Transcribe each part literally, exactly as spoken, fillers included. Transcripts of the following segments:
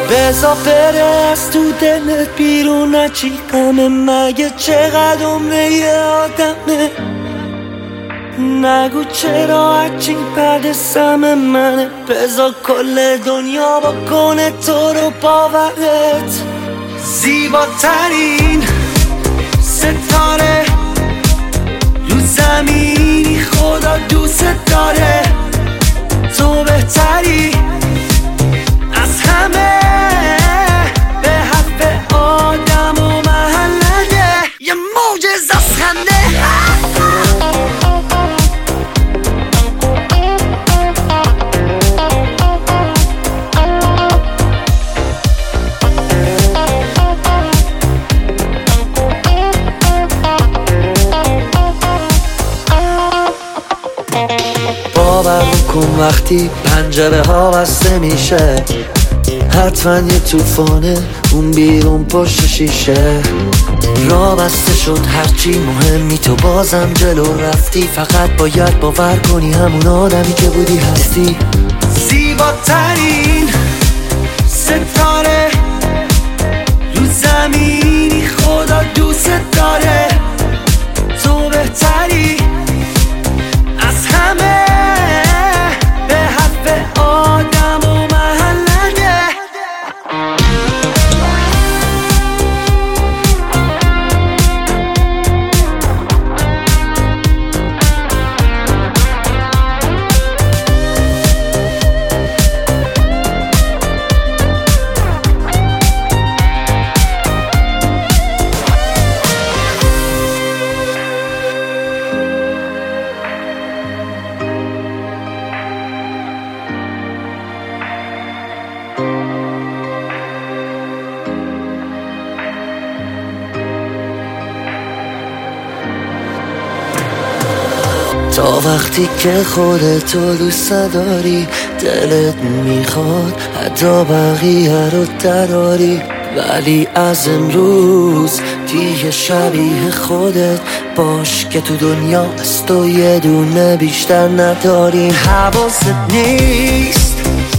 بزا بره از تو دلت بیرون نچی غمه، مگه چقدر عمره یه آدمه. نگو چرا هرچی بعد سم منه، بزا کل دنیا بکنه تو رو باورت. زیباترین ستاره رو زمینی خدا دوست داره، تو بهتری از همه، به حرف آدم و محله یه معجزه از خنده. باور کن وقتی پنجره ها بسته میشه، حتما یه توفانه اون بیرون پشت شیشه. راه بسته شد هرچی مهمی تو بازم جلو رفتی، فقط باید باور کنی همون آدمی که بودی هستی. زیباترین ستاره رو زمینی خدا دوست داره، تو بهتری از همه، به حرف آدم و محله. تا وقتی که خودتو دوست داری، دلت میخواد حتی بقیه رو دراری، ولی از امروز دیگه شبیه خودت باش که تو دنیا از تو یه دونه بیشتر نداری. حواست نیست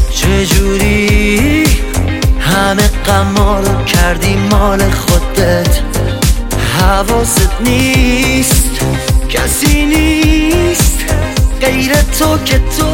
چجوری همه غما رو کردی مال خودت، حواست نیست کسی نیست غیر تو که تو